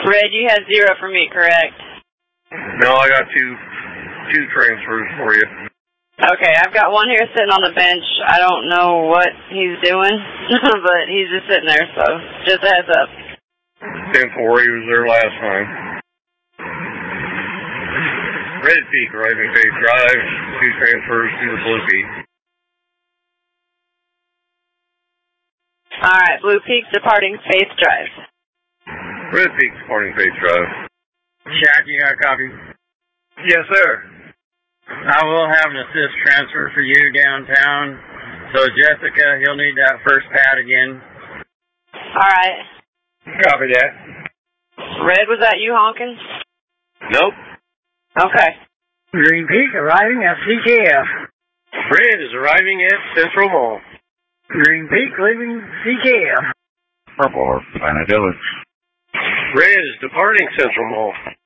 Red, you had 0 for me, correct? No, I got two transfers for you. Okay, I've got one here sitting on the bench. I don't know what he's doing, but he's just sitting there, so just a heads up. 10-4, he was there last time. Red Peak arriving Faith Drive, 2 transfers to the Blue Peak. Alright, Blue Peak departing Faith Drive. Red Peak departing Faith Drive. Jack, you got a copy? Yes, sir. I will have an assist transfer for you downtown. So Jessica, he'll need that first pad again. Alright. Copy that. Red, was that you honking? Nope. Okay. Green Peak arriving at CKF. Red is arriving at Central Mall. Green Peak leaving CKF. Purple or Planet Village. Red is departing Central Mall.